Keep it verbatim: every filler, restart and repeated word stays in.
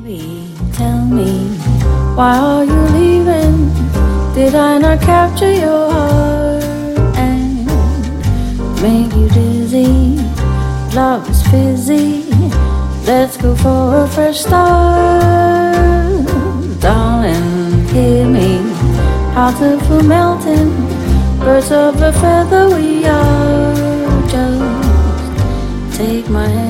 Tell me, why are you leaving? Did I not capture your heart and make you dizzy? Love is fizzy. Let's go for a fresh start. Darling, hear me. Hearts are melting. Birds of a feather we are. Just take my hand.